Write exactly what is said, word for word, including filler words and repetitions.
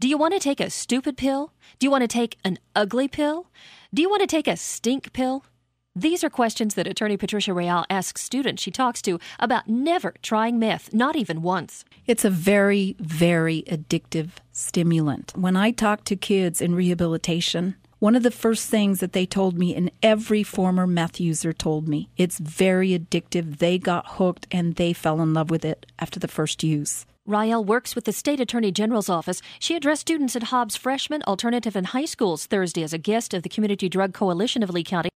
Do you want to take a stupid pill? Do you want to take an ugly pill? Do you want to take a stink pill? These are questions that attorney Patricia Real asks students she talks to about never trying meth, not even once. It's a very, very addictive stimulant. When I talk to kids in rehabilitation, one of the first things that they told me, and every former meth user told me, it's very addictive. They got hooked and they fell in love with it after the first use. Rael works with the State Attorney General's office. She addressed students at Hobbs Freshman, Alternative, and high schools Thursday as a guest of the Community Drug Coalition of Lee County.